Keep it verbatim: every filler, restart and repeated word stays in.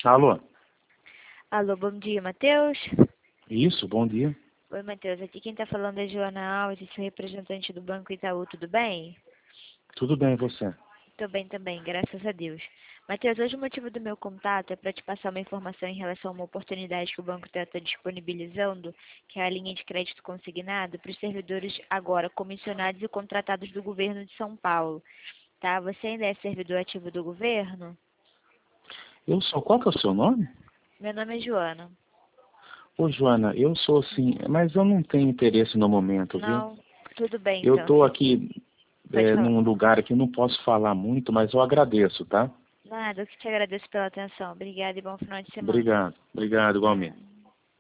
Alô? Alô, bom dia, Matheus. Isso, bom dia. Oi, Matheus. Aqui quem está falando é Joana Alves, sou representante do Banco Itaú, tudo bem? Tudo bem, e você? Tô bem também, graças a Deus. Matheus, hoje o motivo do meu contato é para te passar uma informação em relação a uma oportunidade que o banco está disponibilizando, que é a linha de crédito consignado para os servidores agora comissionados e contratados do governo de São Paulo. Tá? Você ainda é servidor ativo do governo? Eu sou. Qual que é o seu nome? Meu nome é Joana. Ô, Joana, eu sou sim, mas eu não tenho interesse no momento, viu? Não? Tudo bem, Eu então. estou aqui Pode é, falar. num lugar que eu não posso falar muito, mas eu agradeço, tá? Nada, eu que te agradeço pela atenção. Obrigada e bom final de semana. Obrigado. Obrigado, igualmente. Ah.